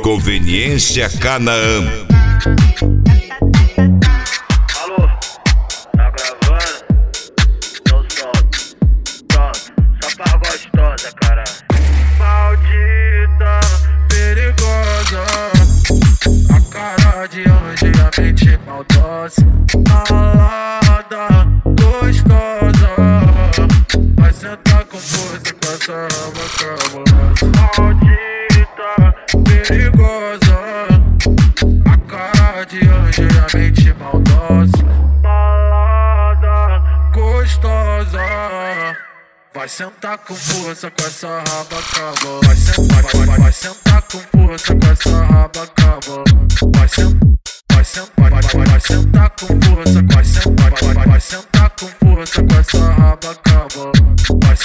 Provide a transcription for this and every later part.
Conveniência Canaã. Alô, tá gravando? Então solta, pronto, só pra gostosa, caralho. Maldita, perigosa, a cara de anjo e a mente maldosa. Malada, gostosa, vai sentar com força com essa raba cabulosa. Maldita, perigosa, a cara de anjo e a mente maldosa. Malada, gostosa, vai sentar com força com essa raba cabulosa. Vai sentar com força com essa raba cabulosa. Vai sentar com força, vai sentar com força com essa raba cabulosa. Vai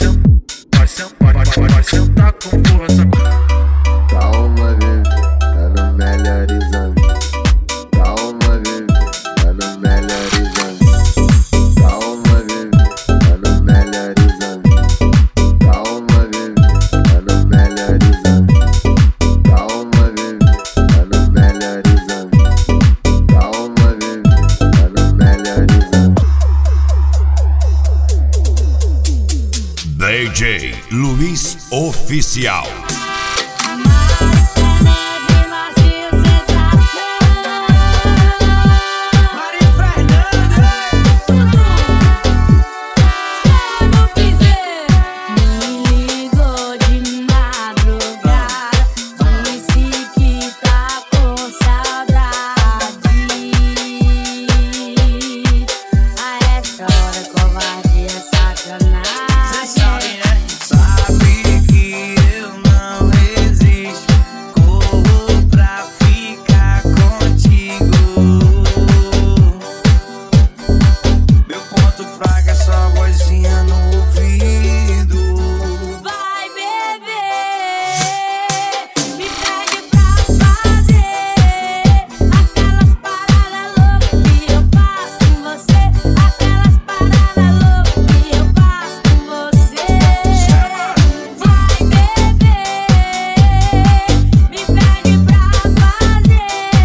sentar com força. Calma, bebê, tá no melhor exame. Calma, bebê, tá no melhor exame. Calma, bebê, tá no melhor exame. Calma, bebê, tá no melhor exame. Calma, bebê, tá no melhor exame. Calma, bebê, tá no melhor exame. DJ Luiz Oficial.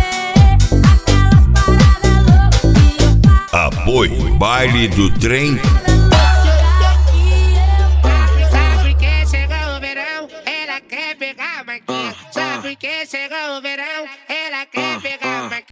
Apoio Baile do Trem